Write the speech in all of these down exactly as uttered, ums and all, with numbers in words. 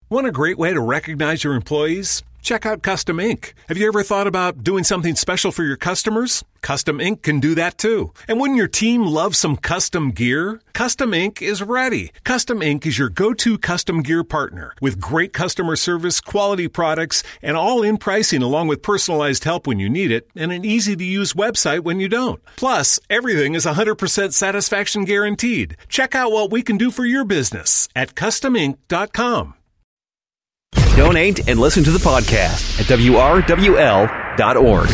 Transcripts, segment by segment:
Want a great way to recognize your employees? Check out Custom Ink. Have you ever thought about doing something special for your customers? Custom Ink can do that too. And wouldn't your team love some custom gear? Custom Ink is ready. Custom Ink is your go-to custom gear partner with great customer service, quality products, and all-in pricing along with personalized help when you need it and an easy-to-use website when you don't. Plus, everything is one hundred percent satisfaction guaranteed. Check out what we can do for your business at custom ink dot com. Donate and listen to the podcast at W R W L dot org.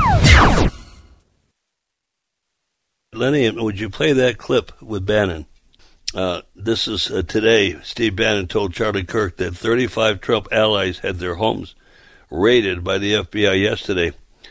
Lenny, would you play that clip with Bannon? Uh, this is uh, today. Steve Bannon told Charlie Kirk that thirty-five Trump allies had their homes raided by the F B I yesterday.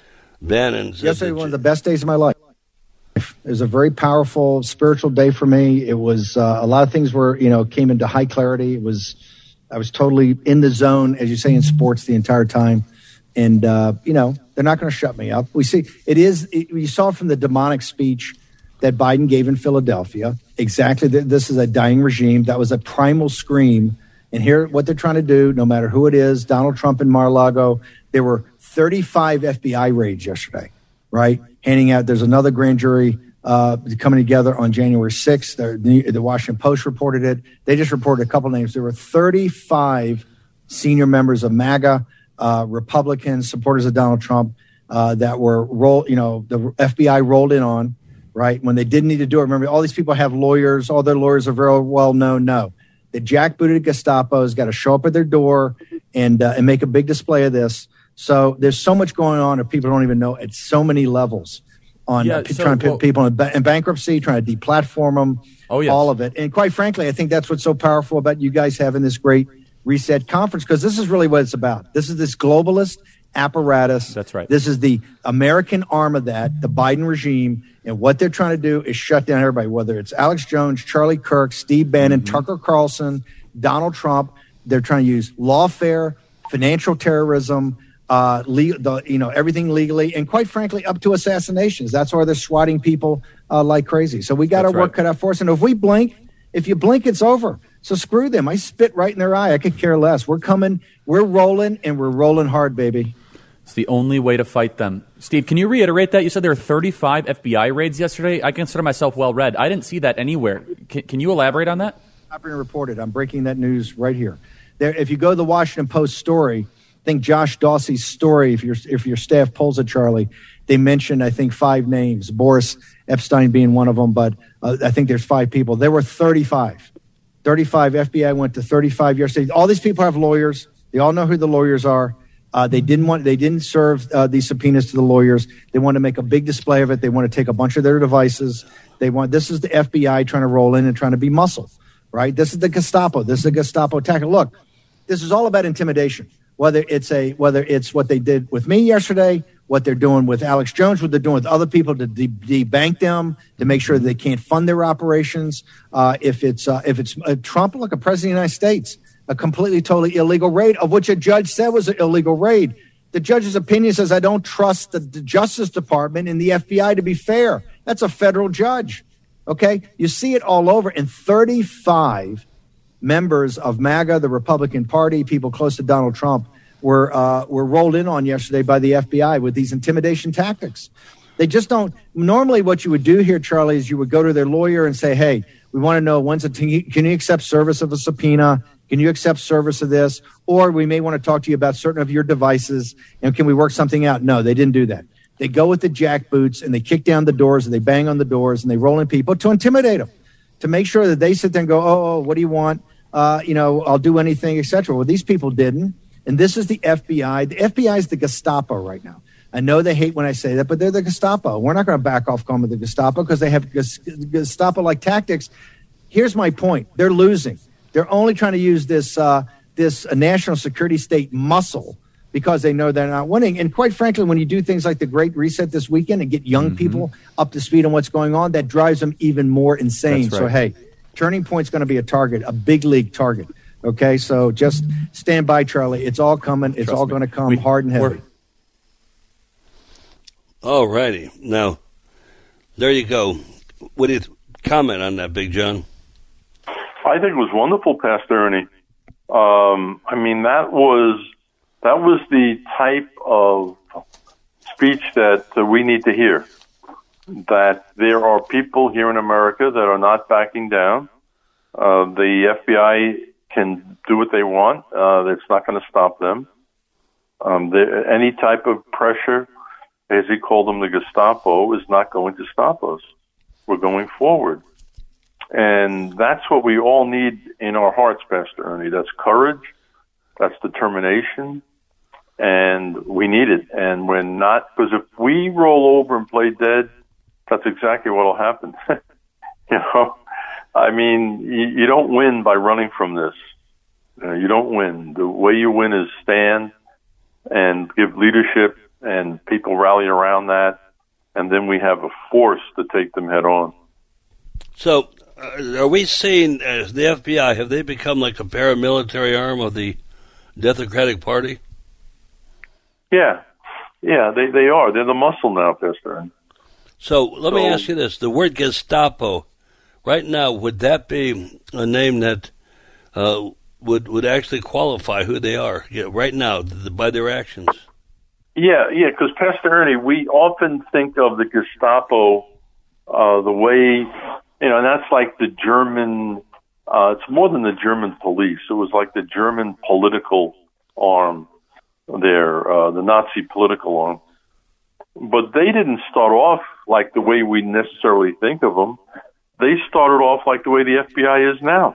Bannon said yesterday was one of the best days of my life. It was a very powerful spiritual day for me. It was uh, a lot of things were, you know, came into high clarity. It was, I was totally in the zone, as you say in sports, the entire time. And, uh, you know, they're not going to shut me up. We see it is, it, you saw from the demonic speech that Biden gave in Philadelphia, exactly. Th- this is a dying regime. That was a primal scream. And here, what they're trying to do, no matter who it is, Donald Trump in Mar-a-Lago, there were thirty-five F B I raids yesterday, right? Handing out, there's another grand jury uh, coming together on January sixth. The, the Washington Post reported it. They just reported a couple names. There were thirty-five senior members of MAGA, uh, Republicans, supporters of Donald Trump, uh, that were roll, you know, the F B I rolled in on, right? When they didn't need to do it. Remember, all these people have lawyers. All their lawyers are very well known. No, the jackbooted Gestapo has got to show up at their door and uh, and make a big display of this. So there's so much going on that people don't even know at so many levels on yeah, uh, so, trying to well, put people in, ba- in bankruptcy, trying to deplatform them, oh, yes. all of it. And quite frankly, I think that's what's so powerful about you guys having this great reset conference, because this is really what it's about. This is this globalist apparatus. That's right. This is the American arm of that, the Biden regime. And what they're trying to do is shut down everybody, whether it's Alex Jones, Charlie Kirk, Steve Bannon, mm-hmm. Tucker Carlson, Donald Trump. They're trying to use lawfare, financial terrorism, uh, le- the, you know, everything legally, and quite frankly, up to assassinations. That's why they're swatting people uh, like crazy. So we got our work right. cut out for us. And if we blink, if you blink, it's over. So screw them. I spit right in their eye. I could care less. We're coming. We're rolling, and we're rolling hard, baby. It's the only way to fight them. Steve, can you reiterate that? You said there were thirty-five F B I raids yesterday. I consider myself well-read. I didn't see that anywhere. Can, can you elaborate on that? I've been reported. I'm breaking that news right here. There, if you go to the Washington Post story, I think Josh Dawsey's story, if your if your staff pulls it, Charlie, they mentioned, I think, five names, Boris Epstein being one of them, but uh, I think there's five people. There were thirty-five. thirty-five. F B I went to thirty-five yesterday. All these people have lawyers. They all know who the lawyers are. Uh, they didn't want. They didn't serve uh, these subpoenas to the lawyers. They want to make a big display of it. They want to take a bunch of their devices. They want. This is the F B I trying to roll in and trying to be muscle, right? This is the Gestapo. This is a Gestapo tactic. Look, this is all about intimidation. Whether it's a whether it's what they did with me yesterday, what they're doing with Alex Jones, what they're doing with other people to de- debank them, to make sure that they can't fund their operations. Uh, if it's uh, if it's uh, Trump, look, a president of the United States. A completely, totally illegal raid, of which a judge said was an illegal raid. The judge's opinion says, I don't trust the, the Justice Department and the F B I to be fair. That's a federal judge. Okay? You see it all over. And thirty-five members of MAGA, the Republican Party, people close to Donald Trump, were uh, were rolled in on yesterday by the F B I with these intimidation tactics. They just don't. Normally what you would do here, Charlie, is you would go to their lawyer and say, hey, we want to know, when's a t- can you accept service of a subpoena? Can you accept service of this? Or we may want to talk to you about certain of your devices, and can we work something out? No, they didn't do that. They go with the jackboots, and they kick down the doors, and they bang on the doors, and they roll in people to intimidate them, to make sure that they sit there and go, oh, oh what do you want? Uh, you know, I'll do anything, et cetera. Well, these people didn't, and this is the F B I. The F B I is the Gestapo right now. I know they hate when I say that, but they're the Gestapo. We're not going to back off calling them the Gestapo because they have Gestapo-like tactics. Here's my point. They're losing. They're only trying to use this uh, this uh, national security state muscle because they know they're not winning. And quite frankly, when you do things like the Great Reset this weekend and get young mm-hmm. people up to speed on what's going on, that drives them even more insane. Right. So, hey, Turning Point's going to be a target, a big league target. Okay, so just stand by, Charlie. It's all coming. It's Trust all going to come we, hard and heavy. All righty. Now, there you go. What do you th- comment on that, Big John? I think it was wonderful, Pastor Ernie. Um, I mean, that was that was the type of speech that uh, we need to hear. That there are people here in America that are not backing down. Uh, the F B I can do what they want. Uh, it's not going to stop them. Um, the, any type of pressure, as he called them, the Gestapo, is not going to stop us. We're going forward. And that's what we all need in our hearts, Pastor Ernie. That's courage. That's determination. And we need it. And we're not, because if we roll over and play dead, that's exactly what will happen. You know, I mean, you, you don't win by running from this. Uh, you don't win. The way you win is stand and give leadership, and people rally around that, and then we have a force to take them head on. So, uh, are we seeing, as the F B I, have they become like a paramilitary arm of the Democratic Party? Yeah. Yeah, they, they are. They're the muscle now, Pastor. So, let so, me ask you this. The word Gestapo, right now, would that be a name that uh, would would actually qualify who they are yeah, right now the, by their actions? Yeah, yeah, because Pastor Ernie, we often think of the Gestapo uh, the way, you know, and that's like the German, uh, it's more than the German police. It was like the German political arm there, uh, the Nazi political arm. But they didn't start off like the way we necessarily think of them. They started off like the way the F B I is now.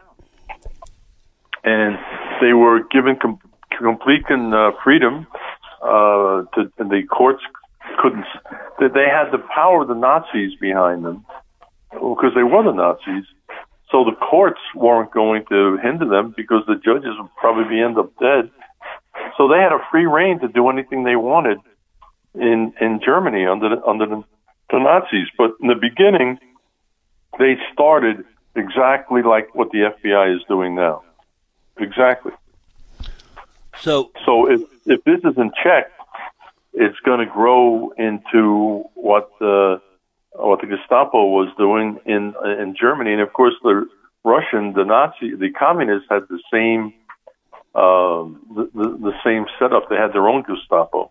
And they were given com- complete uh, freedom. Uh, to, the courts couldn't, they had the power of the Nazis behind them because they were the Nazis. So the courts weren't going to hinder them because the judges would probably end up dead. So they had a free reign to do anything they wanted in, in Germany under the, under the, the Nazis. But in the beginning, they started exactly like what the F B I is doing now. Exactly. So, so if if this isn't checked, it's going to grow into what the what the Gestapo was doing in in Germany, and of course the Russian, the Nazi, the communists had the same uh, the, the the same setup. They had their own Gestapo,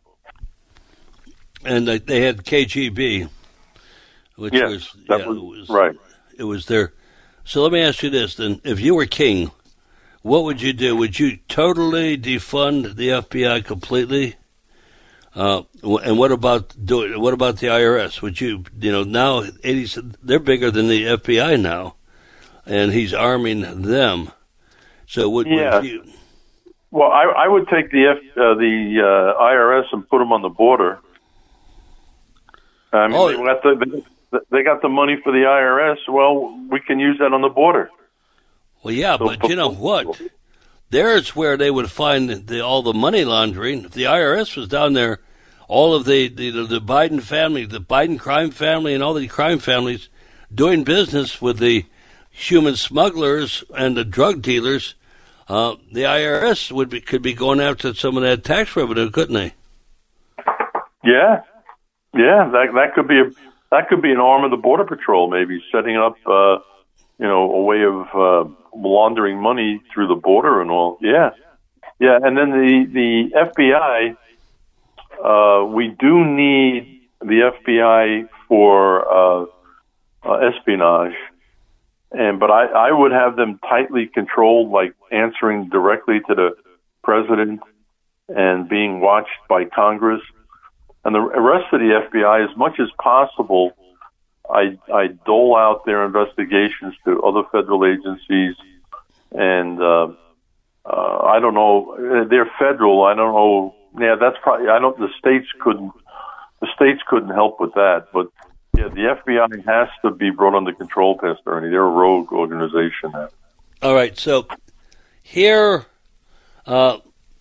and they, they had K G B, which yes, was that yeah, was, it was right. It was their. So let me ask you this: then, if you were king, what would you do? Would you totally defund the F B I completely? Uh, and what about do what about the I R S? Would you, you know, now eighty they're bigger than the F B I now, and he's arming them. So would, yeah. would you? Well, I, I would take the F, uh, the uh, I R S and put them on the border. I mean, oh. they got the they got the money for the I R S. Well, we can use that on the border. Well, yeah, so, but you know what? There's where they would find the, all the money laundering. If the I R S was down there, all of the, the, the Biden family, the Biden crime family, and all the crime families doing business with the human smugglers and the drug dealers, uh, the I R S would be, could be going after some of that tax revenue, couldn't they? Yeah, yeah, that that could be a that could be an arm of the Border Patrol, maybe setting up, uh, you know, a way of uh, laundering money through the border and all. Yeah, yeah, and then the the F B I. Uh, we do need the F B I for uh, uh, espionage, and but I, I would have them tightly controlled, like answering directly to the president and being watched by Congress. And the rest of the F B I, as much as possible, I, I dole out their investigations to other federal agencies, and uh, uh, I don't know, they're federal. I don't know. Yeah, that's probably. I don't. The states couldn't. The states couldn't help with that. But yeah, the F B I has to be brought under control, Pastor Ernie. They're a rogue organization now. All right. So here, uh,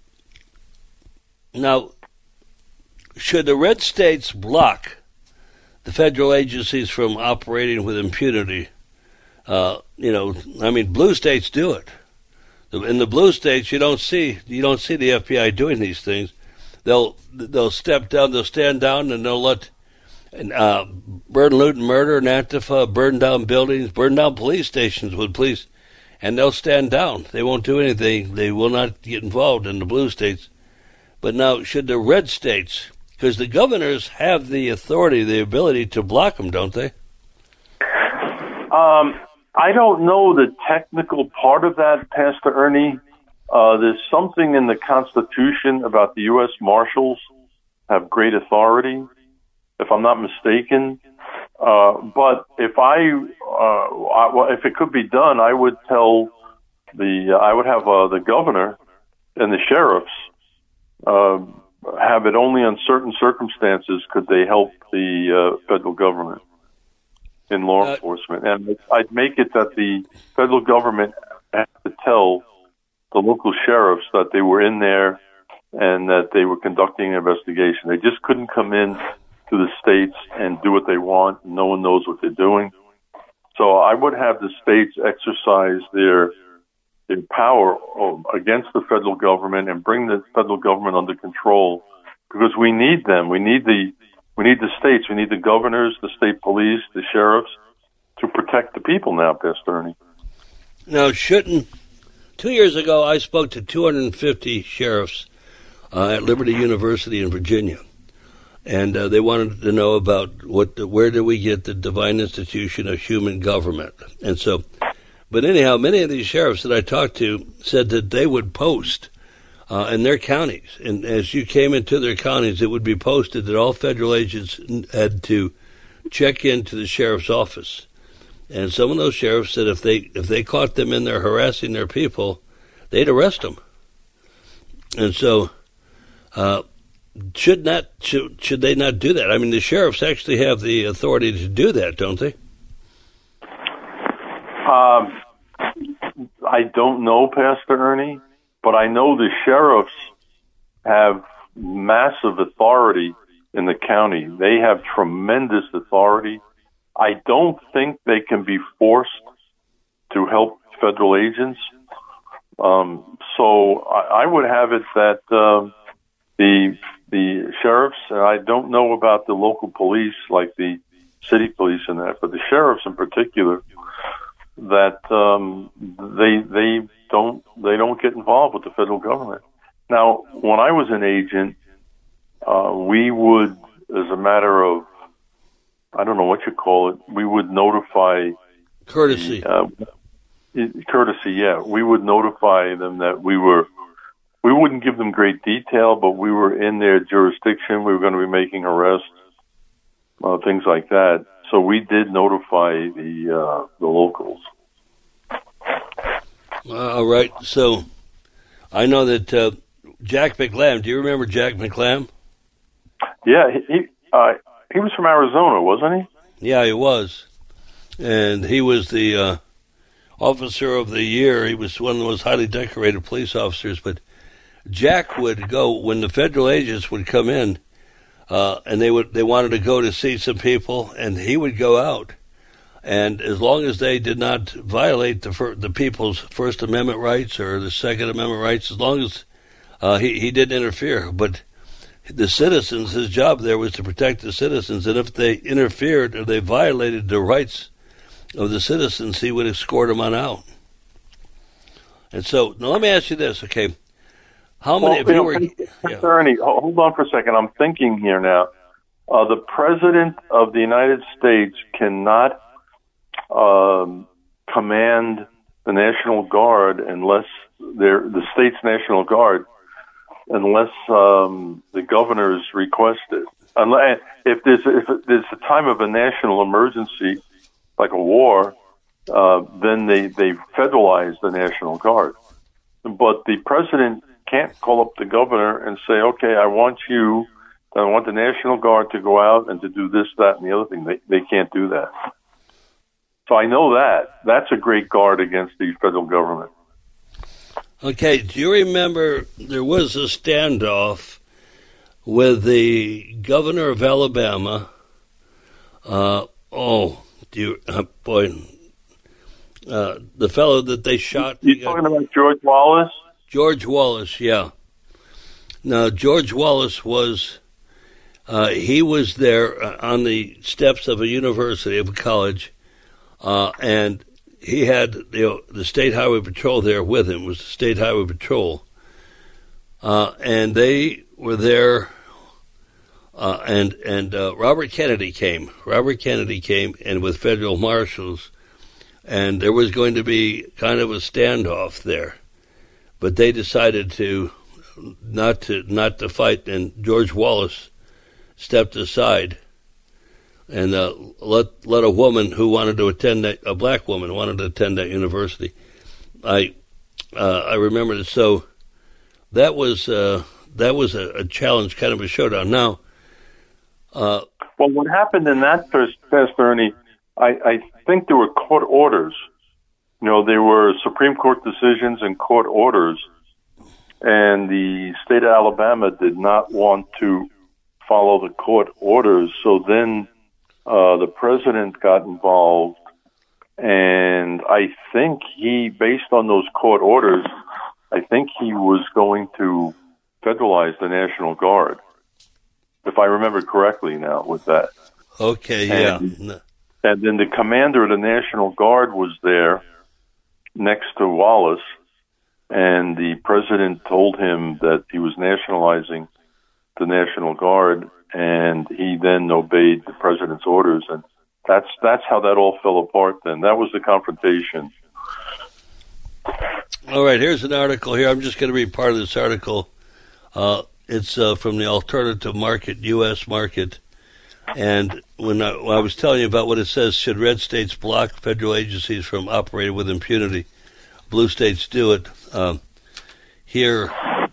now, should the red states block the federal agencies from operating with impunity? Uh, you know, I mean, blue states do it. In the blue states, you don't see you don't see the F B I doing these things. They'll they'll step down, they'll stand down, and they'll let uh, burn, loot, and murder, and Antifa burn down buildings, burn down police stations with police and they'll stand down. They won't do anything. They will not get involved in the blue states. But now, should the red states, because the governors have the authority, the ability to block them, don't they? Um, I don't know the technical part of that, Pastor Ernie. Uh, there's something in the Constitution about the U S Marshals have great authority, if I'm not mistaken. Uh, but if I, uh, I, well, if it could be done, I would tell the, uh, I would have uh, the governor and the sheriffs uh, have it only on certain circumstances could they help the uh, federal government in law uh, enforcement. And I'd make it that the federal government had to tell the local sheriffs that they were in there and that they were conducting an investigation. They just couldn't come in to the states and do what they want. No one knows what they're doing. So I would have the states exercise their, their power against the federal government and bring the federal government under control, because we need them. We need the we need the states. We need the governors, the state police, the sheriffs to protect the people now, Pastor Ernie. Now, shouldn't two years ago I spoke to two hundred fifty sheriffs uh, at Liberty University in Virginia. And uh, they wanted to know about what, the, where do we get the divine institution of human government? And so, but anyhow, many of these sheriffs that I talked to said that they would post uh, in their counties. And as you came into their counties, it would be posted that all federal agents had to check into the sheriff's office. And some of those sheriffs said if they if they caught them in there harassing their people, they'd arrest them. And so, uh, Should not should, should they not do that? I mean, the sheriffs actually have the authority to do that, don't they? Um, I don't know, Pastor Ernie, but I know the sheriffs have massive authority in the county. They have tremendous authority. I don't think they can be forced to help federal agents. Um, so I, I would have it that uh, the The sheriffs, and I don't know about the local police, like the city police and that, but the sheriffs in particular, that um, they they don't they don't get involved with the federal government. Now, when I was an agent, uh, we would, as a matter of, I don't know what you call it, we would notify courtesy. The, uh, courtesy, yeah, we would notify them that we were. We wouldn't give them great detail, but we were in their jurisdiction. We were going to be making arrests, uh, things like that. So we did notify the uh, the locals. Uh, all right. So I know that uh, Jack McLam. Do you remember Jack McLam? Yeah, he uh, he was from Arizona, wasn't he? Yeah, he was, and he was the uh, officer of the year. He was one of the most highly decorated police officers, but Jack would go when the federal agents would come in, uh, and they would they wanted to go to see some people, and he would go out, and as long as they did not violate the fir- the people's First Amendment rights or the Second Amendment rights, as long as uh, he he didn't interfere. But the citizens, his job there was to protect the citizens, and if they interfered or they violated the rights of the citizens, he would escort them on out. And so, now let me ask you this, okay? How many well, of you, you were... Yeah. Ernie, hold on for a second. I'm thinking here now. Uh, the President of the United States cannot um, command the National Guard unless they're the state's National Guard, unless um, the governors request it. Unless, if there's if there's a time of a national emergency, like a war, uh, then they they federalize the National Guard. But the president can't call up the governor and say, okay, I want you, I want the National Guard to go out and to do this, that, and the other thing. They they can't do that. So I know that. That's a great guard against the federal government. Okay, do you remember there was a standoff with the governor of Alabama? Uh, oh, do you, uh, boy, uh, the fellow that they shot. You talking about George Wallace? George Wallace, yeah. Now, George Wallace was, uh, he was there on the steps of a university, of a college, uh, and he had you know, the State Highway Patrol there with him. It was the State Highway Patrol. Uh, and they were there, uh, and and uh, Robert Kennedy came. Robert Kennedy came, and with federal marshals, and there was going to be kind of a standoff there. But they decided to not to not to fight, and George Wallace stepped aside and uh, let let a woman who wanted to attend that, a black woman who wanted to attend that university. I uh, I remember it. So that was uh, that was a, a challenge, kind of a showdown. Now, uh, well, what happened in that first test, Ernie? I, I think there were court orders. You know, there were Supreme Court decisions and court orders, and the state of Alabama did not want to follow the court orders. So then uh, the president got involved, and I think he, based on those court orders, I think he was going to federalize the National Guard, if I remember correctly now with that. Okay, yeah. And, and then the commander of the National Guard was there next to Wallace, and the president told him that he was nationalizing the National Guard, and he then obeyed the president's orders, and that's that's how that all fell apart then. That was the confrontation. All right, here's an article here. I'm just going to read part of this article. Uh, it's uh, from the Alternative Market, U S Market. And when I, when I was telling you about what it says, should red states block federal agencies from operating with impunity? Blue states do it. Um, here,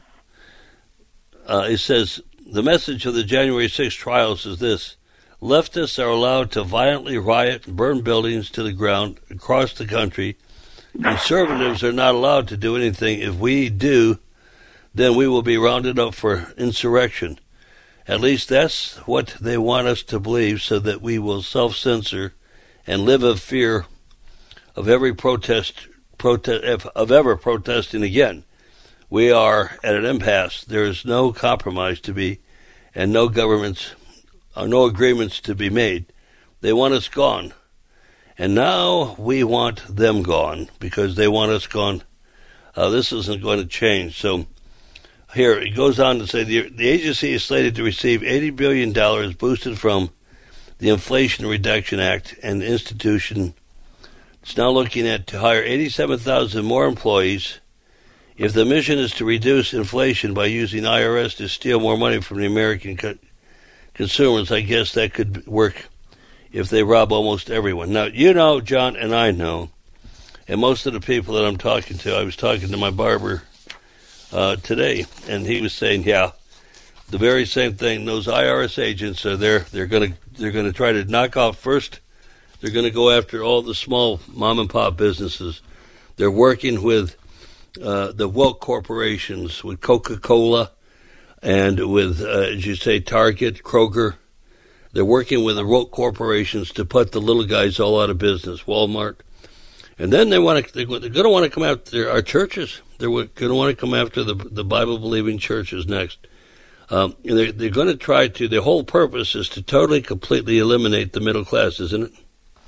uh, it says, the message of the January sixth trials is this: leftists are allowed to violently riot and burn buildings to the ground across the country. Conservatives are not allowed to do anything. If we do, then we will be rounded up for insurrection. At least that's what they want us to believe, so that we will self-censor and live in fear of every protest, protest of ever protesting again. We are at an impasse. There is no compromise to be, and no governments, or no agreements to be made. They want us gone. And now we want them gone because they want us gone. Uh, this isn't going to change. So here it goes on to say the, the agency is slated to receive eighty billion dollars boosted from the Inflation Reduction Act, and the institution is now looking at to hire eighty-seven thousand more employees. If the mission is to reduce inflation by using I R S to steal more money from the American co- consumers, I guess that could work if they rob almost everyone. Now, you know, John, and I know, and most of the people that I'm talking to, I was talking to my barber uh, today, and he was saying, yeah, the very same thing. Those I R S agents are there. They're going to they're going to try to knock off first. They're going to go after all the small mom and pop businesses. They're working with uh, the woke corporations, with Coca-Cola, and with, uh, as you say, Target, Kroger. They're working with the woke corporations to put the little guys all out of business, Walmart. And then they want to, they're going to want to come after our churches. They're going to want to come after the, the Bible-believing churches next. Um, and they're, they're going to try to, their whole purpose is to totally, completely eliminate the middle class, isn't it?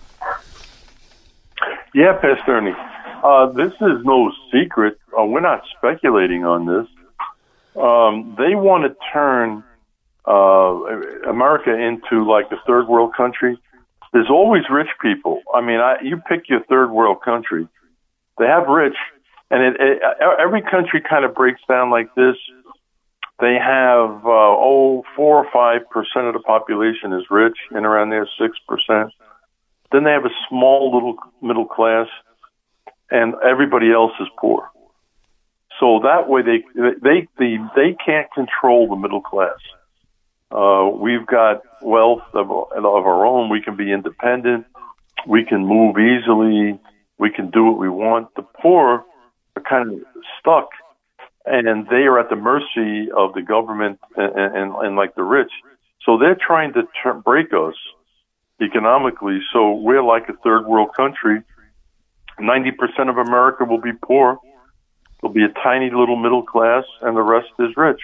Yeah, Pastor Ernie. Uh, this is no secret. Uh, we're not speculating on this. Um, they want to turn uh, America into like a third world country. There's always rich people. I mean, I, you pick your third world country. They have rich, and it, it, every country kind of breaks down like this. They have, uh, oh, four or five percent of the population is rich, and around there, six percent. Then they have a small little middle class, and everybody else is poor. So that way, they they they they can't control the middle class. Uh, we've got wealth of, of our own. We can be independent. We can move easily. We can do what we want. The poor are kind of stuck, and they are at the mercy of the government and, and, and like the rich. So they're trying to ter- break us economically. So we're like a third world country. ninety percent of America will be poor. There'll be a tiny little middle class, and the rest is rich.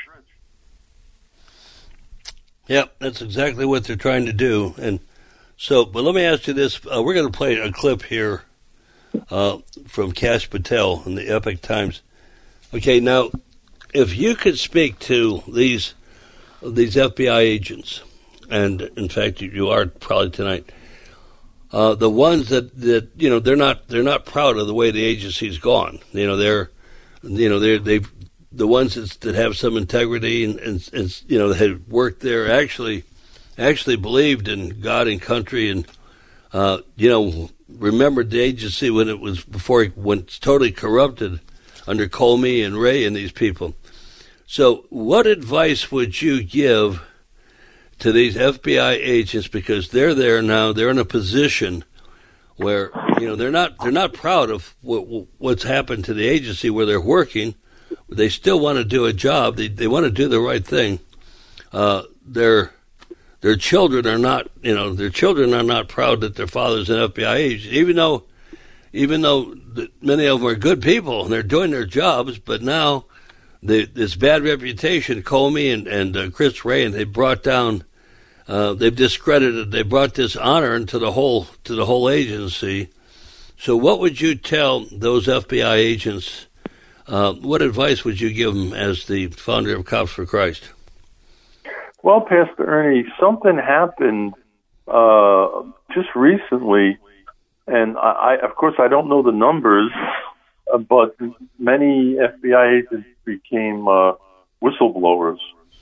Yep, that's exactly what they're trying to do. And so, but let me ask you this. Uh, we're going to play a clip here uh, from Kash Patel in the Epoch Times. Okay, now, if you could speak to these these F B I agents, and in fact you are probably tonight, uh, the ones that, that you know they're not they're not proud of the way the agency's gone. You know they're you know they're they've the ones that, that have some integrity and, and, and you know that had worked there actually actually believed in God and country and uh, you know remembered the agency when it was before it went totally corrupted under Comey and Wray and these people. So what advice would you give to these F B I agents, because they're there now, they're in a position where, you know, they're not they're not proud of what, what's happened to the agency where they're working. They still want to do a job. They they want to do the right thing. Uh, their their children are not, you know, their children are not proud that their father's an F B I agent, even though even though many of them are good people and they're doing their jobs, but now the, this bad reputation, Comey and, and uh, Chris Wray, and they brought down, uh, they've discredited, they brought dishonor into the whole to the whole agency. So, what would you tell those F B I agents? Uh, what advice would you give them as the founder of Cops for Christ? Well, Pastor Ernie, something happened uh, just recently, and I, I, of course, I don't know the numbers, uh, but many F B I agents became uh, whistleblowers.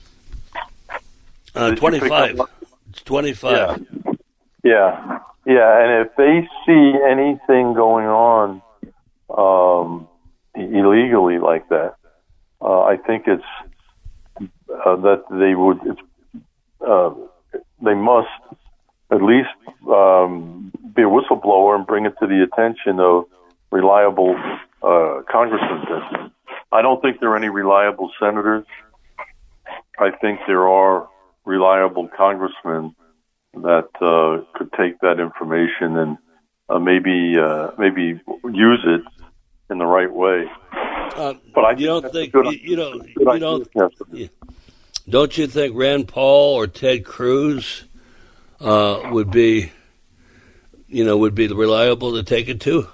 Uh, twenty-five. It's twenty-five. Yeah. yeah, yeah, and if they see anything going on um, illegally like that, uh, I think it's uh, that they would. It's, uh, they must at least um, be a whistleblower and bring it to the attention of reliable uh, congressmen. I don't think there are any reliable senators. I think there are reliable congressmen that uh, could take that information and uh, maybe uh, maybe use it in the right way. Uh, but I you don't think good, you, you don't you don't yeah. Don't you think Rand Paul or Ted Cruz uh, would be you know would be reliable to take it to?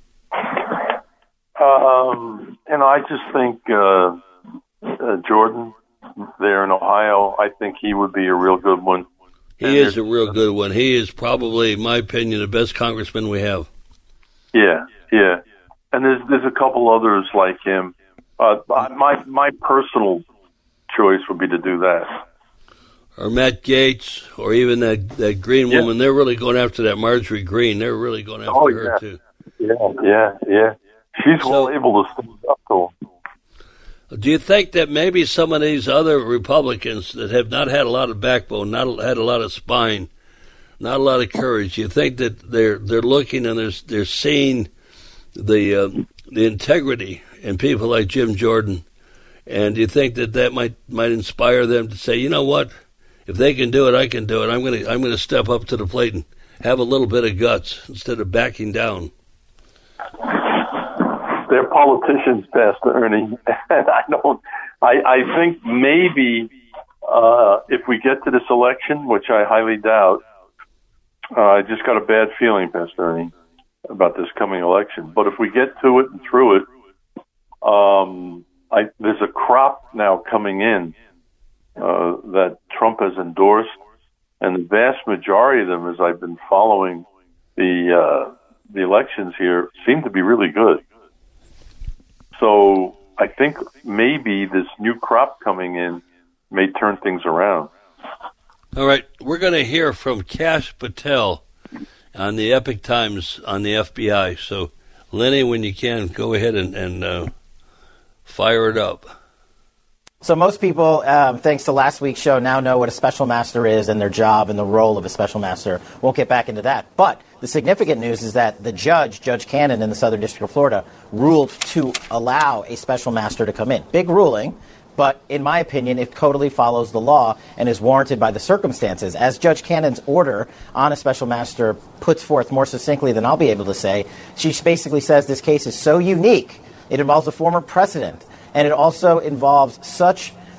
Um, and I just think uh, uh, Jordan there in Ohio, I think he would be a real good one. He and is a real good one. He is probably, in my opinion, the best congressman we have. Yeah, yeah. And there's there's a couple others like him. Uh, my my personal choice would be to do that. Or Matt Gaetz, or even that, that Green yeah. woman. They're really going after that Marjorie Greene. They're really going after oh, her, yeah. too. Yeah, yeah, yeah. She's so, well able to stand up to him. Do you think that maybe some of these other Republicans that have not had a lot of backbone, not had a lot of spine, not a lot of courage, you think that they're they're looking and they're they're seeing the uh, the integrity in people like Jim Jordan, and do you think that that might might inspire them to say, you know what, if they can do it, I can do it. I'm gonna I'm gonna step up to the plate and have a little bit of guts instead of backing down. They're politicians, Pastor Ernie, and I don't. I, I think maybe uh, if we get to this election, which I highly doubt, uh, I just got a bad feeling, Pastor Ernie, about this coming election. But if we get to it and through it, um, I, there's a crop now coming in uh, that Trump has endorsed, and the vast majority of them, as I've been following the uh, the elections here, seem to be really good. So I think maybe this new crop coming in may turn things around. All right, we're going to hear from Kash Patel on the Epoch Times on the F B I. So, Lenny, when you can, go ahead and, and uh, fire it up. So most people, um, thanks to last week's show, now know what a special master is and their job and the role of a special master. Won't get back into that. But the significant news is that the judge, Judge Cannon in the Southern District of Florida, ruled to allow a special master to come in. Big ruling, but in my opinion, it totally follows the law and is warranted by the circumstances. As Judge Cannon's order on a special master puts forth more succinctly than I'll be able to say, she basically says this case is so unique, it involves a former precedent. And it also involves such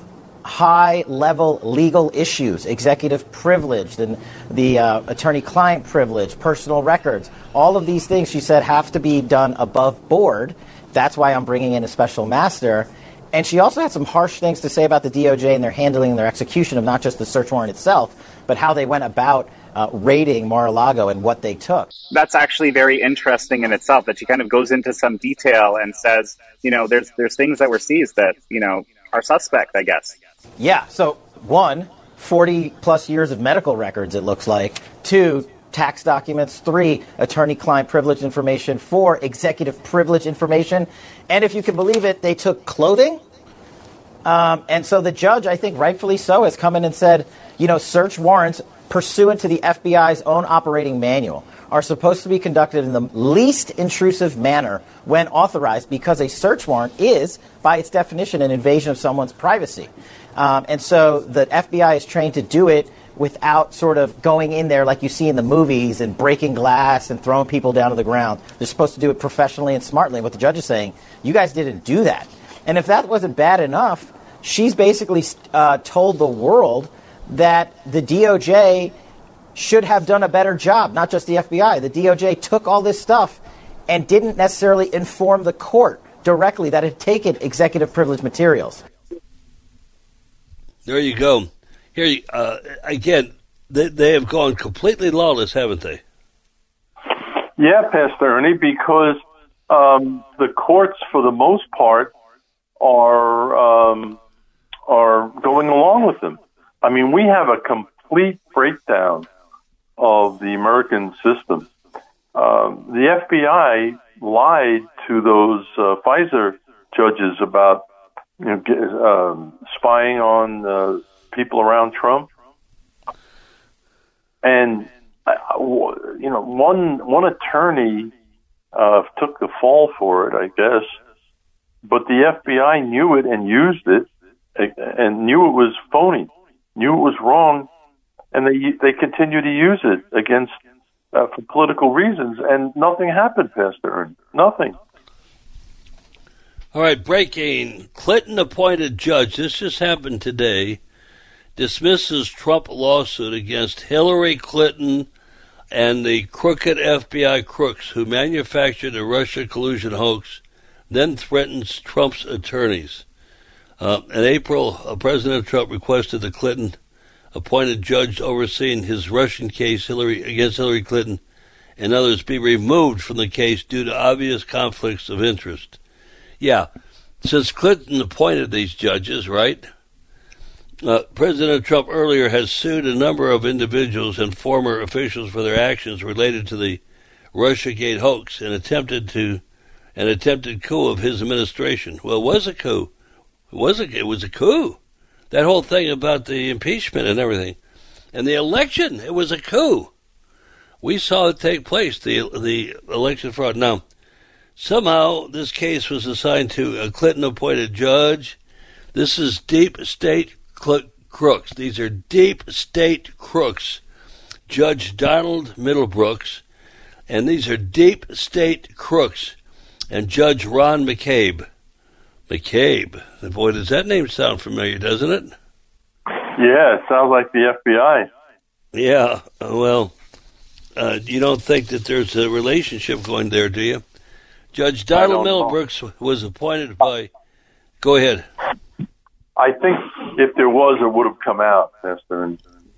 high-level legal issues, executive privilege, the, the uh, attorney-client privilege, personal records. All of these things, she said, have to be done above board. That's why I'm bringing in a special master. And she also had some harsh things to say about the D O J and their handling and their execution of not just the search warrant itself, but how they went about uh, raiding Mar-a-Lago and what they took. That's actually very interesting in itself, that she kind of goes into some detail and says, you know, there's there's things that were seized that, you know, are suspect, I guess. Yeah, so one, forty-plus years of medical records, it looks like. Two, tax documents. Three, attorney-client privilege information. Four, executive privilege information. And if you can believe it, they took clothing. Um, and so the judge, I think rightfully so, has come in and said, you know, search warrants pursuant to the F B I's own operating manual are supposed to be conducted in the least intrusive manner when authorized, because a search warrant is, by its definition, an invasion of someone's privacy. Um, and so the F B I is trained to do it without sort of going in there like you see in the movies and breaking glass and throwing people down to the ground. They're supposed to do it professionally and smartly. And what the judge is saying, you guys didn't do that. And if that wasn't bad enough, she's basically uh, told the world that the D O J should have done a better job, not just the F B I. The D O J took all this stuff and didn't necessarily inform the court directly that it had taken executive privilege materials. There you go. Here, uh, again, they, they have gone completely lawless, haven't they? Yeah, Pastor Ernie, because um, the courts, for the most part, are um, are going along with them. I mean, we have a complete breakdown of the American system. Um, the F B I lied to those uh, FISA judges about you know, get, um, spying on uh, people around Trump, and uh, you know, one one attorney uh, took the fall for it, I guess, but the F B I knew it and used it, and knew it was phony, knew it was wrong, and they they continue to use it against uh, for political reasons, and nothing happened, Pastor Ern. Nothing. All right, breaking. Clinton-appointed judge, this just happened today, dismisses Trump lawsuit against Hillary Clinton and the crooked F B I crooks who manufactured a Russia collusion hoax, then threatens Trump's attorneys. Uh, in April, uh, President Trump requested the Clinton-appointed judge overseeing his Russian case Hillary against Hillary Clinton and others be removed from the case due to obvious conflicts of interest. Yeah, since Clinton appointed these judges, right? Uh, President Trump earlier has sued a number of individuals and former officials for their actions related to the Russiagate hoax and attempted to an attempted coup of his administration. Well, it was a coup. It was a, it was a coup. That whole thing about the impeachment and everything. And the election, it was a coup. We saw it take place, the the election fraud. Now, somehow this case was assigned to a Clinton-appointed judge. This is deep state cl- crooks. These are deep state crooks. Judge Donald Middlebrooks. And these are deep state crooks. And Judge Ron McCabe. McCabe. Boy, does that name sound familiar, doesn't it? Yeah, it sounds like the F B I. Yeah, well, uh, you don't think that there's a relationship going there, do you? Judge Donald Middlebrooks was appointed by... Go ahead. I think if there was, it would have come out, Pastor.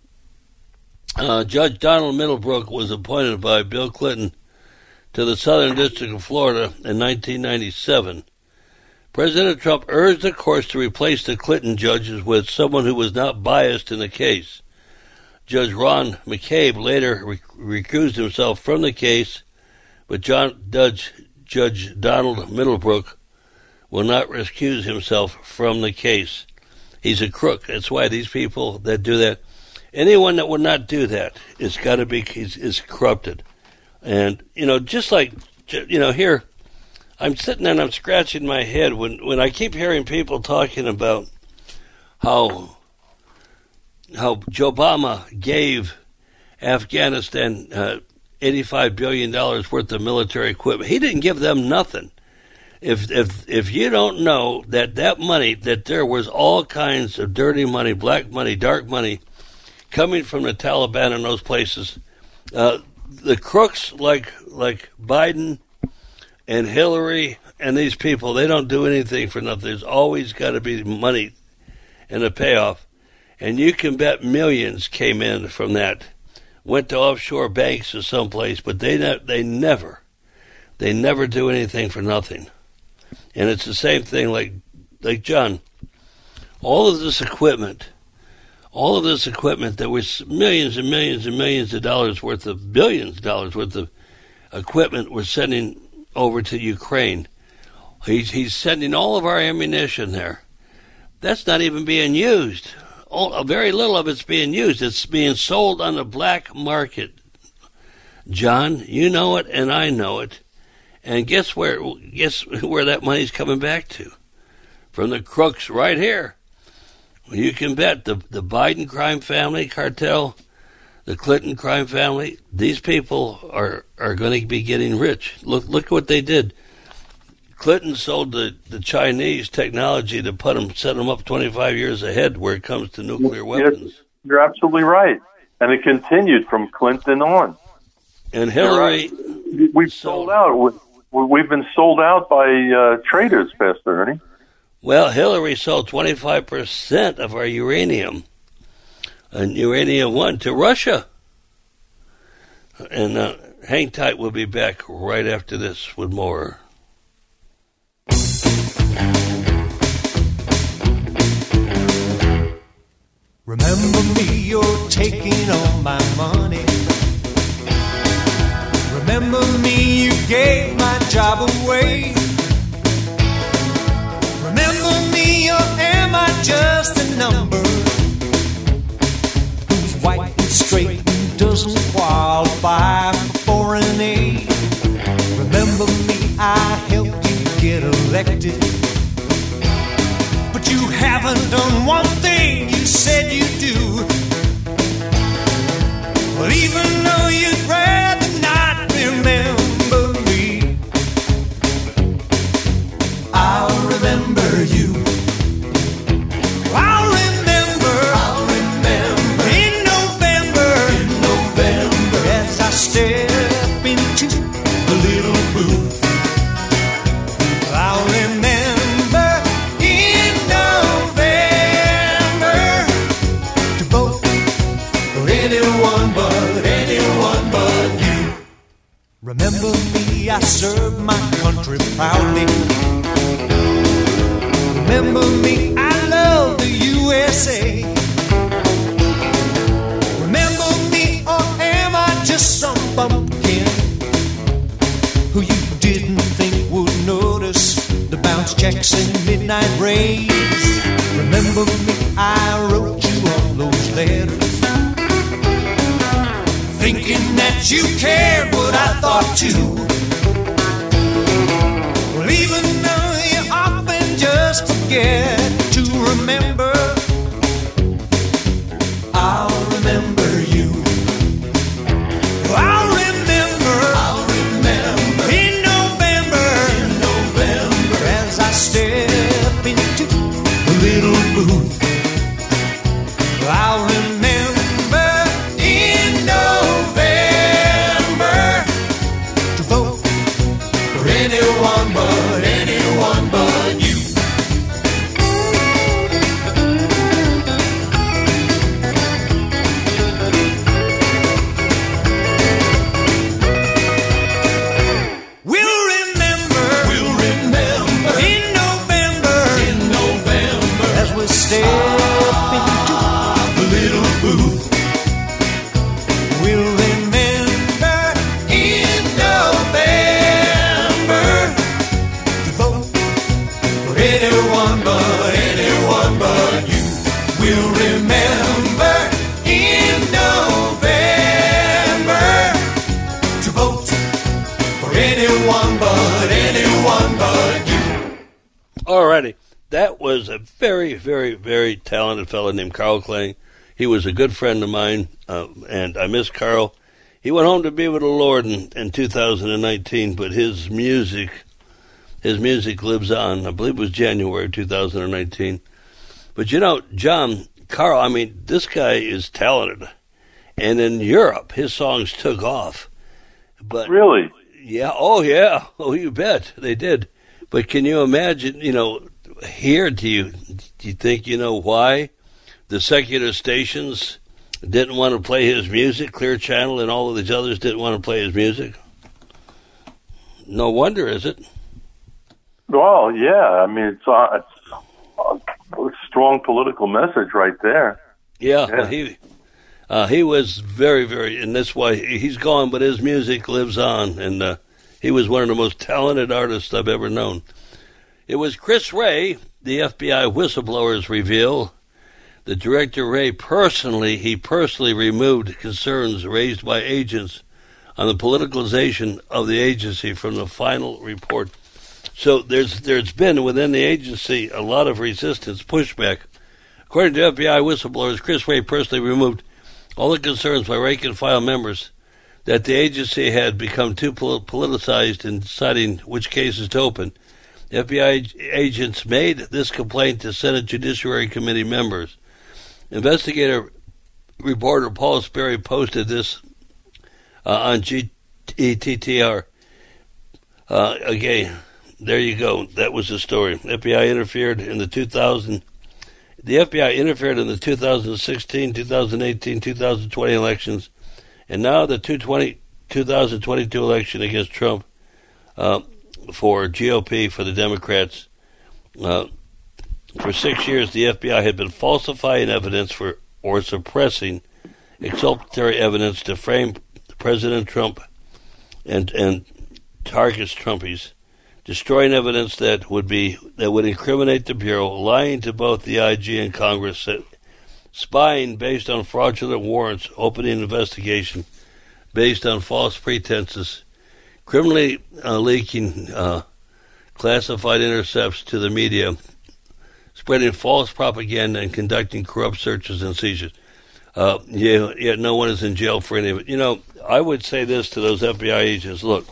Uh, Judge Donald Middlebrook was appointed by Bill Clinton to the Southern District of Florida in nineteen ninety-seven. President Trump urged the courts to replace the Clinton judges with someone who was not biased in the case. Judge Ron McCabe later re- recused himself from the case, but John, Judge, Judge Donald Middlebrook will not recuse himself from the case. He's a crook. That's why these people that do that, anyone that would not do that is got to be is, is corrupted. And you know, just like you know, here I'm sitting there and I'm scratching my head when when I keep hearing people talking about how how Joe Obama gave Afghanistan uh, eighty-five billion dollars worth of military equipment. He didn't give them nothing. If if if you don't know that that money, that there was all kinds of dirty money, black money, dark money, coming from the Taliban and those places, uh, the crooks like like Biden and Hillary and these people, they don't do anything for nothing. There's always got to be money and a payoff. And you can bet millions came in from that, went to offshore banks or someplace, but they ne- they never, they never do anything for nothing. And it's the same thing like like John. All of this equipment, all of this equipment that was millions and millions and millions of dollars worth of, billions of dollars worth of equipment we're sending over to Ukraine. He's, he's sending all of our ammunition there. That's not even being used. All, very little of it's being used. It's being sold on the black market. John, you know it and I know it. And guess where guess where that money's coming back to? From the crooks right here. You can bet the, the Biden crime family cartel, the Clinton crime family, these people are, are going to be getting rich. Look look what they did. Clinton sold the, the Chinese technology to put them, set them up twenty-five years ahead where it comes to nuclear weapons. Yes, you're absolutely right. And it continued from Clinton on. And Hillary... Right. We've sold, sold out. We've been sold out by uh, traders, Pastor Ernie. Well, Hillary sold twenty-five percent of our uranium, and uranium one, to Russia. And uh, hang tight, we'll be back right after this with more. Remember me, you're taking all my money. Remember me, you gave my job away. Remember me, or am I just a number who's white and straight and doesn't qualify for foreign aid? Remember me, I helped you get elected, but you haven't done one thing you said you'd do. Well, even though you'd rather not remember me, I'll remember you. I'll remember, I'll remember in November, in November, as I step into the little booth. I'll remember in November to vote for anyone but anyone but you. Remember me, I served my country proudly. Remember me, I love the U S A. Remember me, or am I just some bumpkin who you didn't think would notice the bounce checks and midnight raids? Remember me, I wrote you all those letters, thinking that you cared what I thought too. Well, even though you often just forget to remember, I'll remember you. I'll remember, I'll remember in November, in November, as I step into the little booth. I'll remember in November to vote for anyone but anyone but you. We'll remember, we'll remember in November, in November, as we step into the little booth. We'll remember in November to vote for anyone but anyone but you. We'll remember in November to vote for anyone but anyone but you. Alrighty. That was a very, very, very talented fellow named Carl Klang. He was a good friend of mine, uh, and I miss Carl. He went home to be with the Lord in, in two thousand nineteen, but his music his music lives on. I believe it was January two thousand nineteen. But, you know, John, Carl, I mean, this guy is talented. And in Europe, his songs took off. But Really? Yeah. Oh, yeah. Oh, you bet. They did. But can you imagine, you know, here, do you, do you think you know why the secular stations didn't want to play his music? Clear Channel and all of these others didn't want to play his music? No wonder, is it? Well, yeah. I mean, it's, uh, it's a strong political message right there. Yeah. Yeah. He uh, he was very, very, and that's why he's gone, but his music lives on. And uh, he was one of the most talented artists I've ever known. It was Chris Wray, the F B I whistleblowers reveal. The director Wray personally, he personally removed concerns raised by agents on the politicalization of the agency from the final report. So there's there's been within the agency a lot of resistance, pushback. According to F B I whistleblowers, Chris Wray personally removed all the concerns by rank-and-file members that the agency had become too politicized in deciding which cases to open. F B I agents made this complaint to Senate Judiciary Committee members. Investigator reporter Paul Sperry posted this uh, on G E T T R. Uh, again, there you go. That was the story. F B I interfered in the two thousand. The F B I interfered in the two thousand sixteen, two thousand eighteen, two thousand twenty elections, and now the two thousand twenty-two election against Trump uh, for G O P, for the Democrats. Uh, for six years, the F B I had been falsifying evidence for or suppressing exculpatory evidence to frame President Trump and and targets Trumpies, destroying evidence that would be that would incriminate the Bureau, lying to both the I G and Congress, spying based on fraudulent warrants, opening an investigation based on false pretenses, criminally uh, leaking uh, classified intercepts to the media, spreading false propaganda, and conducting corrupt searches and seizures. Uh, yeah, yeah, no one is in jail for any of it. You know, I would say this to those F B I agents: look,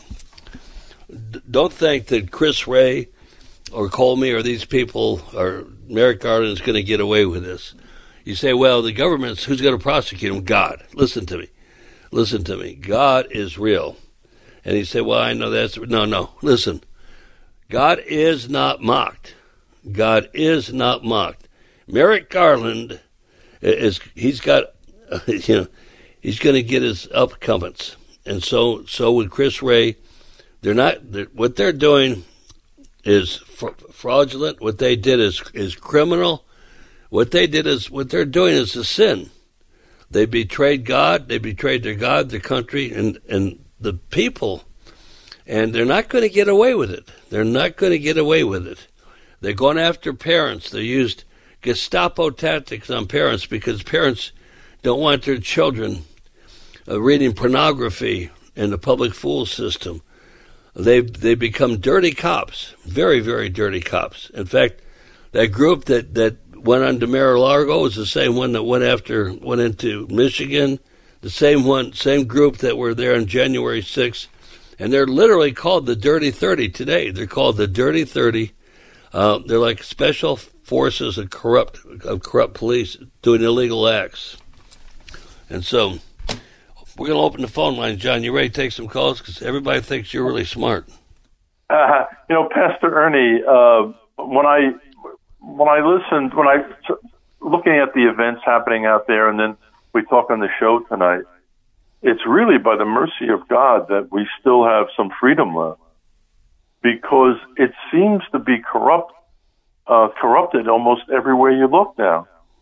d- don't think that Chris Wray or Comey or these people or Merrick Garland is going to get away with this. You say, well, the government's, who's going to prosecute him? God. Listen to me. Listen to me. God is real. And he said, well, I know that's, no, no, listen. God is not mocked. God is not mocked. Merrick Garland is, he's got, uh, you know, he's going to get his upcomings. And so, so with Chris Wray, they're not, they're, what they're doing is fra- fraudulent. What they did is, is criminal. What they did is, what they're doing is a sin. They betrayed God. They betrayed their God, their country, and, and the people. And they're not going to get away with it. They're not going to get away with it. They're going after parents. They used Gestapo tactics on parents because parents don't want their children uh, reading pornography in the public school system. They they become dirty cops, very, very dirty cops. In fact, that group that, that went on to Mar-a-Lago is the same one that went after went into Michigan, the same one, same group that were there on January sixth, and they're literally called the Dirty thirty today. They're called the Dirty thirty. Uh, they're like special forces of corrupt of corrupt police doing illegal acts. And so we're going to open the phone line, John. You ready to take some calls? Because everybody thinks you're really smart. Uh, you know, Pastor Ernie, uh, when I when I listened, when I looking at the events happening out there, and then we talk on the show tonight, it's really by the mercy of God that we still have some freedom left, because it seems to be corrupt, uh, corrupted almost everywhere you look now.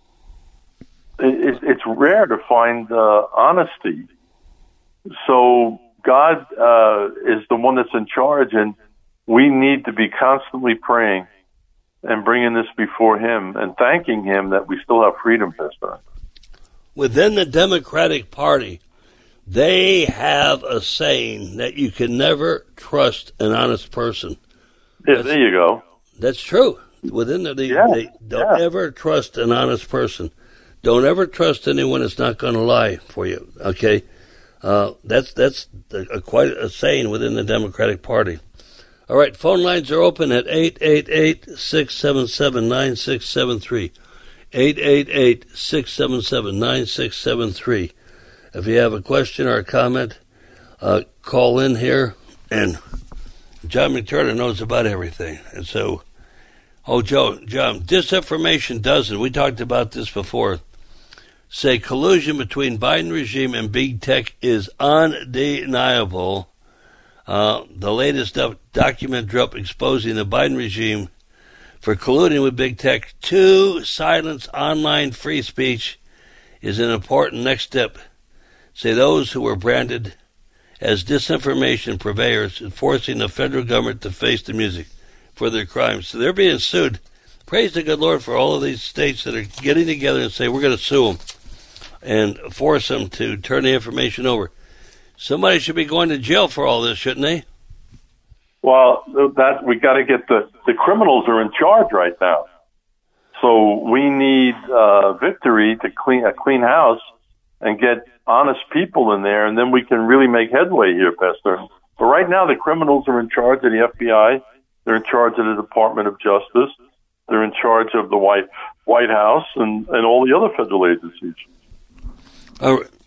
It, it, it's rare to find uh, honesty. So God uh, is the one that's in charge, and we need to be constantly praying and bringing this before Him and thanking Him that we still have freedom, Pastor. Within the Democratic Party, they have a saying that you can never trust an honest person. Yeah, that's, there you go. That's true. Within the, they, yeah, they don't yeah. ever trust an honest person. Don't ever trust anyone that's not going to lie for you. Okay, uh, that's that's a, a quite a saying within the Democratic Party. All right, phone lines are open at eight eight eight, six seven seven, nine six seven three. eight eight eight, six seven seven, nine six seven three. If you have a question or a comment, uh, call in here, and John McTurner knows about everything. And so, oh, Joe, John, disinformation doesn't, we talked about this before, say collusion between Biden regime and big tech is undeniable. Uh, the latest do- document drop exposing the Biden regime for colluding with big tech to silence online free speech is an important next step. Say those who were branded as disinformation purveyors and forcing the federal government to face the music for their crimes. So they're being sued. Praise the good Lord for all of these states that are getting together and say we're going to sue them and force them to turn the information over. Somebody should be going to jail for all this, shouldn't they? Well, that we got to get the the criminals are in charge right now, so we need uh, victory to clean a clean house and get honest people in there, and then we can really make headway here, Pastor. But right now, the criminals are in charge of the F B I. They're in charge of the Department of Justice. They're in charge of the White White House and, and all the other federal agencies. All right.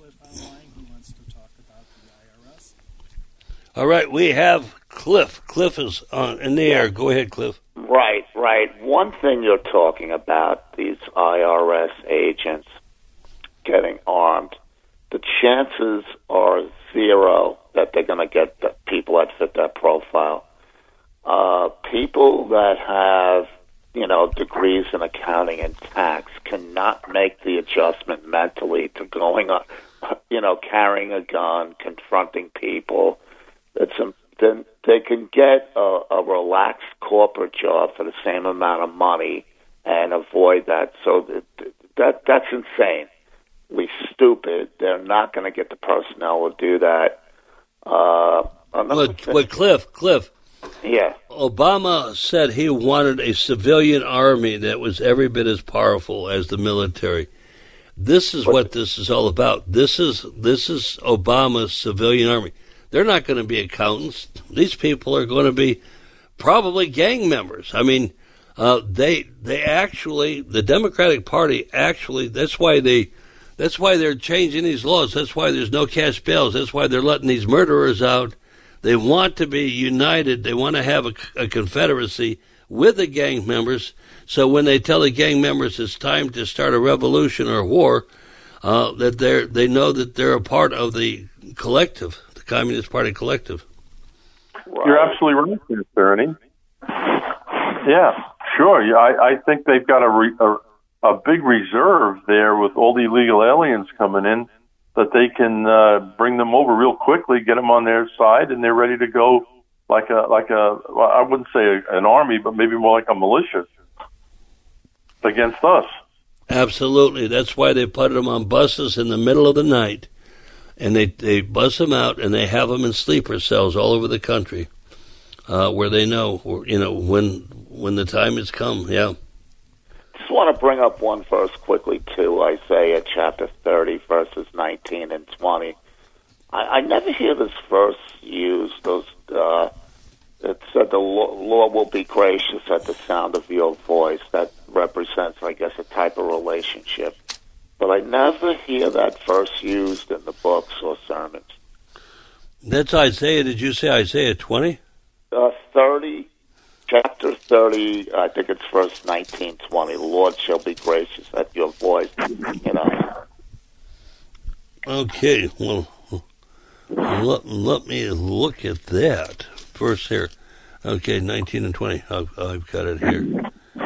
All right, we have Cliff. Cliff is on, in the air. Go ahead, Cliff. Right, right. One thing you're talking about, these I R S agents getting armed, the chances are zero that they're going to get the people that fit that profile. Uh, people that have, you know, degrees in accounting and tax cannot make the adjustment mentally to going on, you know, carrying a gun, confronting people. It's a, then they can get a, a relaxed corporate job for the same amount of money and avoid that. So that, that that's insane. Stupid. They're not going to get the personnel to do that. Uh, Look, look, Cliff, Cliff. Yeah. Obama said he wanted a civilian army that was every bit as powerful as the military. This is what this is all about. This is this is Obama's civilian army. They're not going to be accountants. These people are going to be probably gang members. I mean, uh, they they actually, the Democratic Party actually, that's why they, that's why they're changing these laws. That's why there's no cash bails. That's why they're letting these murderers out. They want to be united. They want to have a, a confederacy with the gang members. So when they tell the gang members it's time to start a revolution or war, uh, that they're they know that they're a part of the collective, the Communist Party collective. Right. You're absolutely right, Mister Ernie. Yeah, sure. Yeah, I, I think they've got a, re, a a big reserve there with all the illegal aliens coming in, that they can uh, bring them over real quickly, get them on their side, and they're ready to go like a like a well, I wouldn't say a, an army, but maybe more like a militia against us. Absolutely. That's why they put them on buses in the middle of the night, and they they bus them out, and they have them in sleeper cells all over the country, uh, where they know, you know, when when the time has come. Yeah. Just want to bring up one verse quickly too. Isaiah chapter thirty, verses nineteen and twenty. I, I never hear this verse used. Those uh, it said the Lord will be gracious at the sound of your voice. That represents, I guess, a type of relationship. But I never hear that verse used in the books or sermons. That's Isaiah. Did you say Isaiah twenty? Uh, thirty. Chapter thirty, I think it's verse nineteen, twenty. The Lord shall be gracious at your voice, you know. Okay, well, let, let me look at that verse here. Okay, nineteen and twenty. I've, I've got it here.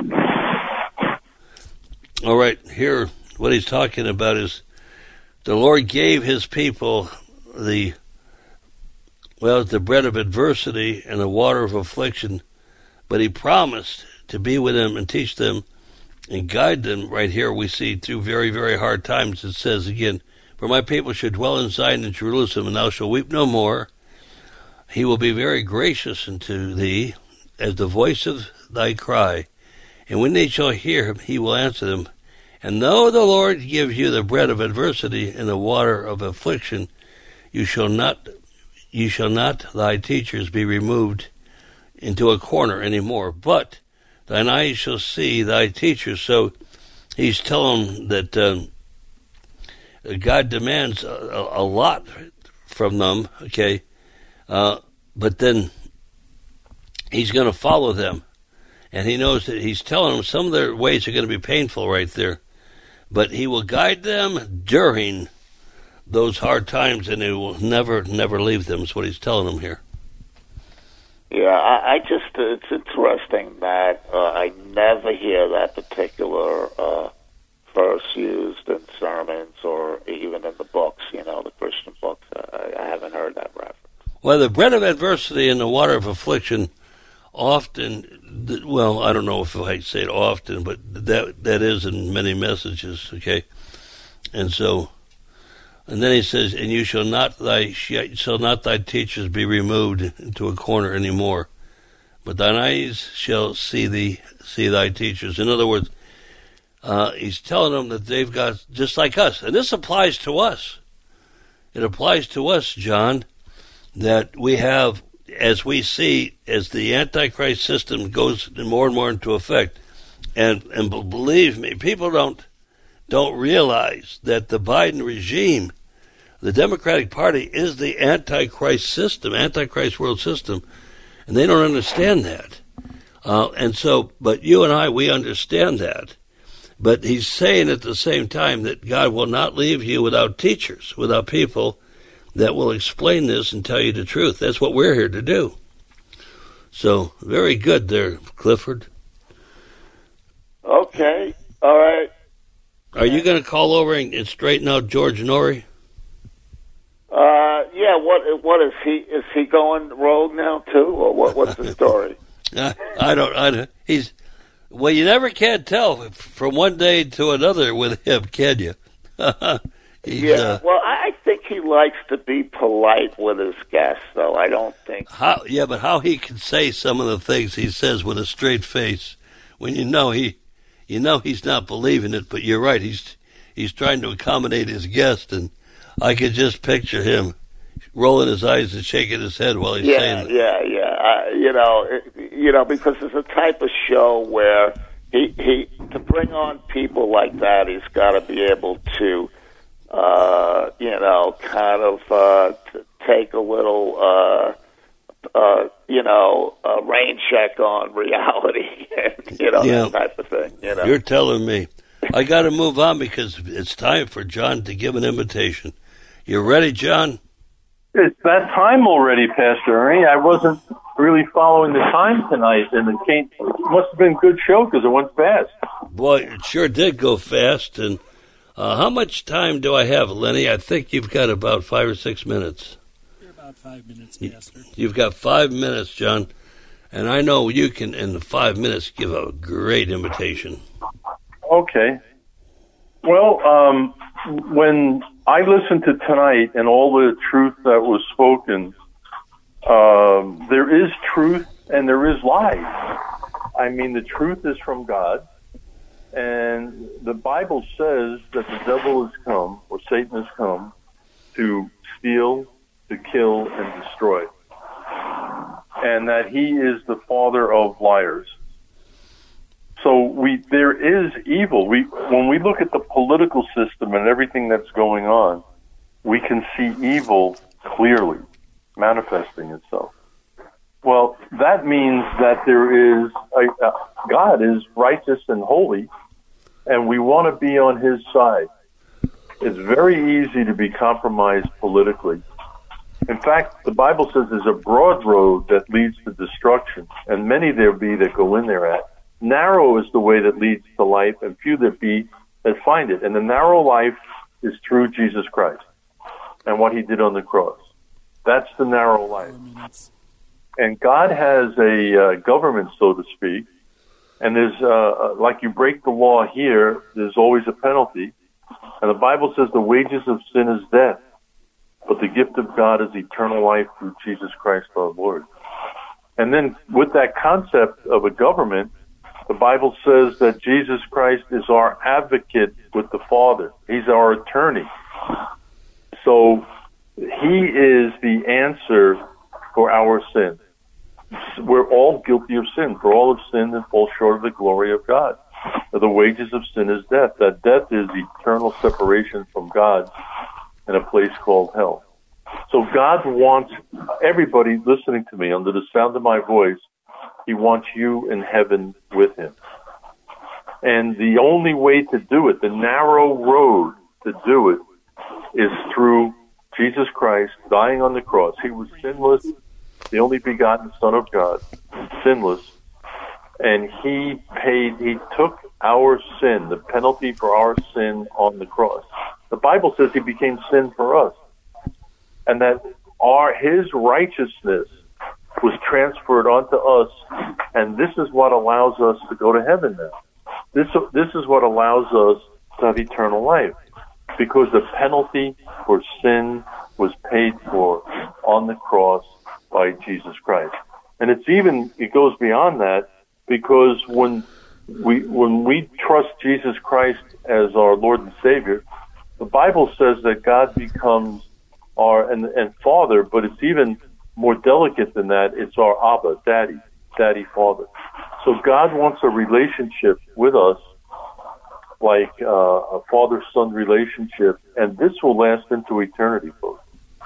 All right, here, what he's talking about is the Lord gave his people the, well, the bread of adversity and the water of affliction, but he promised to be with them and teach them and guide them. Right here we see through very, very hard times. It says again, for my people should dwell in Zion and Jerusalem, and thou shalt weep no more. He will be very gracious unto thee as the voice of thy cry. And when they shall hear him, he will answer them. And though the Lord give you the bread of adversity and the water of affliction, you shall not, you shall not thy teachers be removed. into a corner anymore, but thine eyes shall see thy teachers. So he's telling them that um, God demands a, a lot from them, okay, uh, but then he's going to follow them. And he knows that he's telling them some of their ways are going to be painful right there, but he will guide them during those hard times, and he will never, never leave them, is what he's telling them here. Yeah, I, I just, it's interesting that uh, I never hear that particular uh, verse used in sermons or even in the books, you know, the Christian books. I, I haven't heard that reference. Well, the bread of adversity and the water of affliction often, well, I don't know if I say it often, but that that is in many messages, okay? And so, and then he says, and you shall not thy shall not thy teachers be removed into a corner anymore, but thine eyes shall see thee see thy teachers. In other words, uh, he's telling them that they've got, just like us, and this applies to us. It applies to us, John, that we have, as we see, as the Antichrist system goes more and more into effect, and and believe me, people don't don't realize that the Biden regime, the Democratic Party, is the Antichrist system, Antichrist world system, and they don't understand that. Uh, and so, but you and I, we understand that. But he's saying at the same time that God will not leave you without teachers, without people that will explain this and tell you the truth. That's what we're here to do. So, very good there, Clifford. Okay, all right. Are you going to call over and, and straighten out George Norrie? Uh, yeah. What? What is he? Is he going rogue now too, or what? What's the story? I, I don't. I don't. He's. Well, you never can tell from one day to another with him, can you? yeah. Uh, well, I think he likes to be polite with his guests, though. I don't think. How? Yeah, but how he can say some of the things he says with a straight face, when you know he, you know he's not believing it. But you're right. He's he's trying to accommodate his guest, and I could just picture him rolling his eyes and shaking his head while he's yeah, saying that. Yeah, yeah, yeah. Uh, you know, it, you know, because it's a type of show where he he to bring on people like that, he's got to be able to. Uh, you know, kind of uh, t- take a little, uh, uh, you know, uh, rain check on reality, and, you know, yeah. that type of thing. You know, you're telling me. I got to move on because it's time for John to give an invitation. You ready, John? It's that time already, Pastor Ernie. I wasn't really following the time tonight, and it, came, it must have been a good show because it went fast. Boy, it sure did go fast, and Uh, how much time do I have, Lenny? I think you've got about five or six minutes. You're about five minutes, Pastor. You've got five minutes, John. And I know you can, in the five minutes, give a great invitation. Okay. Well, um, when I listened to tonight and all the truth that was spoken, um, there is truth and there is lies. I mean, the truth is from God. And the Bible says that the devil has come, or Satan has come, to steal, to kill, and destroy. And that he is the father of liars. So we there is evil. We when we look at the political system and everything that's going on, we can see evil clearly manifesting itself. Well, that means that there is a, uh, God is righteous and holy, and we want to be on his side. It's very easy to be compromised politically. In fact, the Bible says there's a broad road that leads to destruction, and many there be that go in there at. Narrow is the way that leads to life, and few there be that find it. And the narrow life is through Jesus Christ and what he did on the cross. That's the narrow life. And God has a uh, government, so to speak, and there's, uh, like you break the law here, there's always a penalty. And the Bible says the wages of sin is death, but the gift of God is eternal life through Jesus Christ our Lord. And then with that concept of a government, the Bible says that Jesus Christ is our advocate with the Father. He's our attorney. So he is the answer for our sin. we're all guilty of sin. For all have sinned and fall short of the glory of God. The wages of sin is death. That death is eternal separation from God in a place called hell. So God wants everybody listening to me under the sound of my voice, he wants you in heaven with him. And the only way to do it, the narrow road to do it, is through Jesus Christ dying on the cross. He was sinless, the only begotten Son of God, sinless. And he paid, he took our sin, the penalty for our sin on the cross. The Bible says he became sin for us. And that our, his righteousness was transferred onto us. And this is what allows us to go to heaven now. This, this is what allows us to have eternal life. Because the penalty for sin was paid for on the cross by Jesus Christ. And it's even, it goes beyond that, because when we when we trust Jesus Christ as our Lord and Savior, the Bible says that God becomes our and, and Father, but it's even more delicate than that. It's our Abba, Daddy, Daddy, Father. So God wants a relationship with us, like uh, a father-son relationship, and this will last into eternity, folks.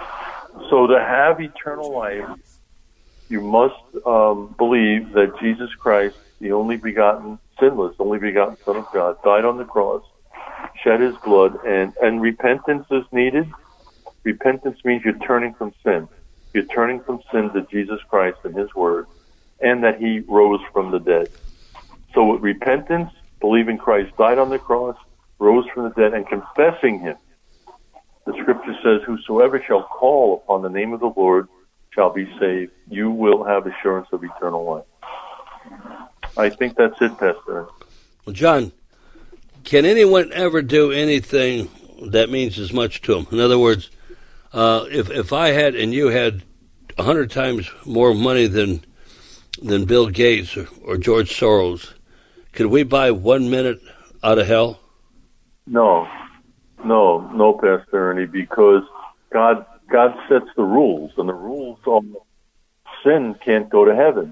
So to have eternal life, you must um, believe that Jesus Christ, the only begotten, sinless, only begotten Son of God, died on the cross, shed his blood, and, and repentance is needed. Repentance means you're turning from sin. You're turning from sin to Jesus Christ and his word, and that he rose from the dead. So with repentance, believing Christ died on the cross, rose from the dead, and confessing him, the scripture says, whosoever shall call upon the name of the Lord shall be saved. You will have assurance of eternal life. I think that's it, Pastor. Well, John, can anyone ever do anything that means as much to them? In other words, uh, if if I had and you had a hundred times more money than than Bill Gates or, or George Soros, could we buy one minute out of hell? No, no, no, Pastor Ernie, because God God sets the rules, and the rules of sin can't go to heaven.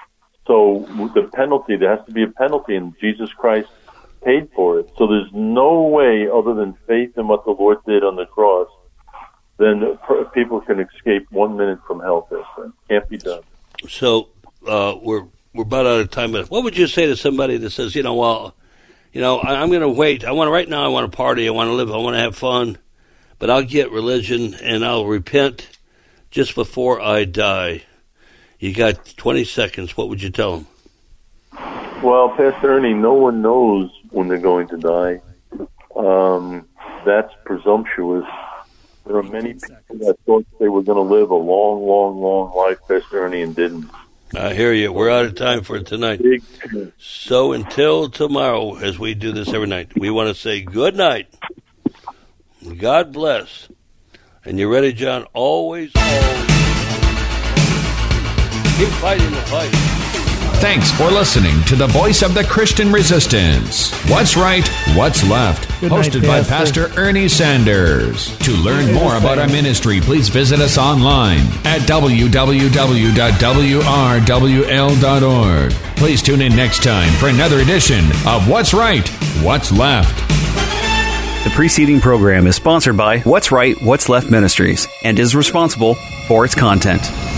So the penalty, there has to be a penalty, and Jesus Christ paid for it. So there's no way other than faith in what the Lord did on the cross, then people can escape one minute from hell, Pastor. Can't be done. So uh, we're we're about out of time. But what would you say to somebody that says, you know, well, you know, I, I'm going to wait. I want to right now. I want to party. I want to live. I want to have fun. But I'll get religion and I'll repent just before I die. You got twenty seconds. What would you tell them? Well, Pastor Ernie, no one knows when they're going to die. Um, that's presumptuous. There are many people that thought they were going to live a long, long, long life, Pastor Ernie, and didn't. I hear you. We're out of time for tonight. So until tomorrow, as we do this every night, we want to say good night. God bless. And you ready, John? Always, always. Keep fighting the fight. Thanks for listening to the voice of the Christian Resistance. What's Right, What's Left? Good hosted night, by Pastor. Pastor Ernie Sanders. To learn more about our ministry, please visit us online at w w w dot w r w l dot org. Please tune in next time for another edition of What's Right, What's Left. The preceding program is sponsored by What's Right, What's Left Ministries and is responsible for its content.